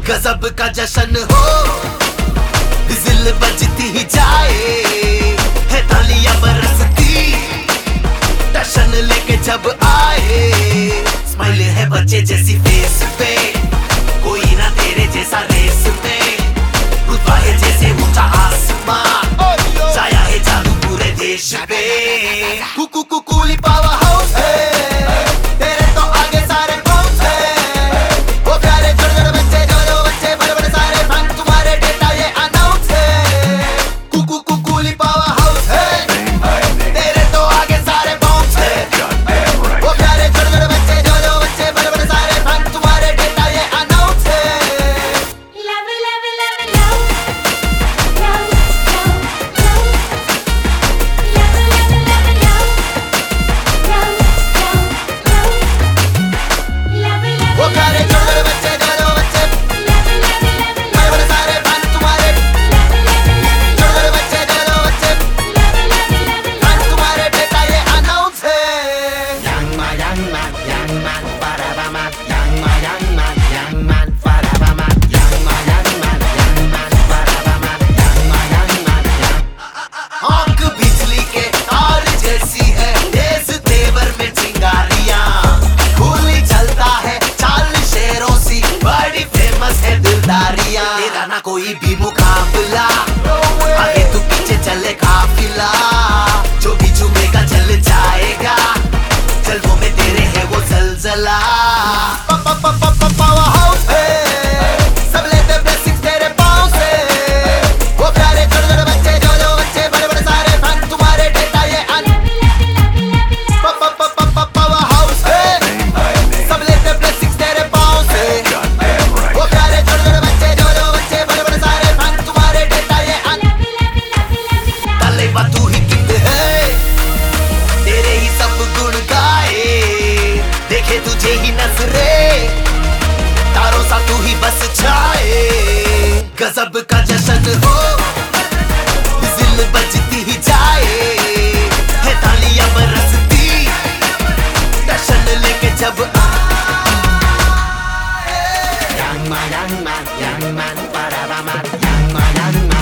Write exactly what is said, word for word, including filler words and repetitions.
गजब का जश्न हो, विजिल बजती ही जाए, है तालियां बरसती, टशन लेके जब आए। स्माइल है बच्चे जैसी फेस पे, कोई ना तेरे जैसा रेस में, रुतबा है जैसे ऊंचा आसमान, छाया है जादू पूरे देश पे। कुकू कुकूली पावर हाउस है, तेरे तो आगे सारे बाउंस है, वो प्यारे छोटे छोटे बच्चे जो जो बच्चे बड़े बड़े सारे फैन तुम्हारे डेटा ये अनाउंस है। कुकू कुकूली पावर हाउस है, तेरे तो आगे सारे बाउंस है, वो प्यारे छोटे छोटे बच्चे जो जो बच्चे बड़े बड़े सारे फैन तुम्हारे डेटा ये अनाउंस है। Love it, love it, love it, love, love, love, love, love it, love it, love it, love, love, love, love, love it, love वो it, प्यारे छोटे छोटे बच्चे जो जो बच्चे love it, love it, love it, बड़े बड़े सारे फैन तुम्हारे, love it, love it, love it, छोटे छोटे बच्चे जो जो बच्चे love it, love it, love it, fan तुम्हारे डेटा ये अनाउंस है। Young man, young man, young man, forever man. Young man, young man, young man, forever man. Young man, young man, young man, forever man. Young man, young man, young. आंख बिजली के तार जैसी है, तेज तेवर में चिंगारियां, खूनी चलता है चाल शेरों सी, बड़ी फेमस है दिलदारियां। तेरा ना कोई भी मुकाबला, आगे तू पीछे चले काफिला, जो भी झूमेगा चल जाएगा, जलवों में तेरे है वो जलजला। पावर हाउस है, सब लेते ब्लेसिंग्स तेरे पाँव से, वो प्यारे छोटे छोटे बच्चे जो जो बच्चे बड़े बड़े सारे फैन तुम्हारे डेटा ये अन पावर हाउस है, सब लेते ब्लेसिंग्स तेरे पाँव से, वो प्यारे छोटे छोटे बच्चे जो जो बच्चे बड़े बड़े सारे फैन तुम्हारे डेटा ये अन तलेवा तू ही किंग है, तेरे ही सब गुण गाए, देखे तुझे ही नजरे, तारों सा तू ही बस छाए। गजब का जश्न हो, विजिल बजती ही जाए, है तालियां बरसती, टशन लेके जब आए। Young man, young man, young man, forever man. Young man, young man.